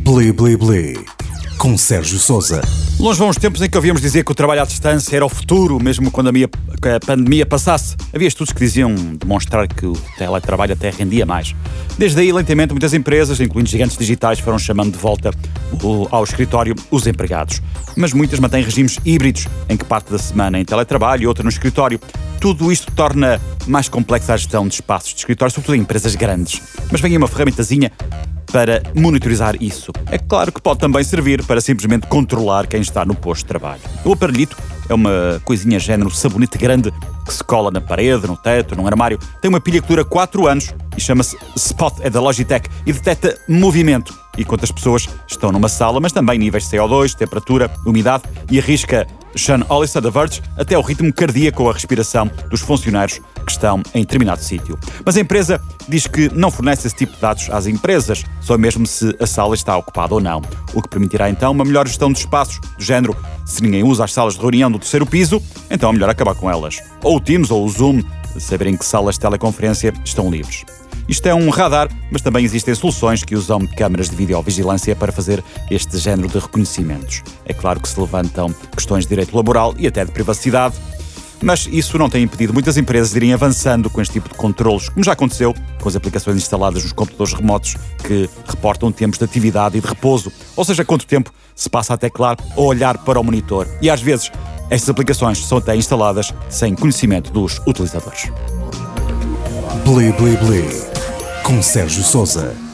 Bli Bli Bli, com Sérgio Sousa. Longe vão os tempos em que ouvíamos dizer que o trabalho à distância era o futuro, mesmo quando a pandemia passasse. Havia estudos que diziam demonstrar que o teletrabalho até rendia mais. Desde aí, lentamente, muitas empresas, incluindo gigantes digitais, foram chamando de volta ao escritório os empregados. Mas muitas mantêm regimes híbridos, em que parte da semana em teletrabalho e outra no escritório. Tudo isto torna mais complexa a gestão de espaços de escritório, sobretudo em empresas grandes. Mas vem aí uma ferramentazinha para monitorizar isso. É claro que pode também servir para simplesmente controlar quem está no posto de trabalho. O aparelhito é uma coisinha género sabonete grande que se cola na parede, no teto, num armário. Tem uma pilha que dura 4 anos e chama-se Spot, é da Logitech, e detecta movimento e quantas pessoas estão numa sala, mas também níveis de CO2, temperatura, umidade, e arrisca Sean Hollister, da Verge, até o ritmo cardíaco ou a respiração dos funcionários que estão em determinado sítio. Mas a empresa diz que não fornece esse tipo de dados às empresas, só mesmo se a sala está ocupada ou não, o que permitirá então uma melhor gestão de espaços, do género, se ninguém usa as salas de reunião do terceiro piso, então é melhor acabar com elas. Ou o Teams ou o Zoom, saberem que salas de teleconferência estão livres. Isto é um radar, mas também existem soluções que usam câmaras de videovigilância para fazer este género de reconhecimentos. É claro que se levantam questões de direito laboral e até de privacidade, mas isso não tem impedido muitas empresas de irem avançando com este tipo de controlos, como já aconteceu com as aplicações instaladas nos computadores remotos que reportam tempos de atividade e de repouso, ou seja, quanto tempo se passa a teclar ou olhar para o monitor. E às vezes estas aplicações são até instaladas sem conhecimento dos utilizadores. Bli Bli Bli, com Sérgio Sousa.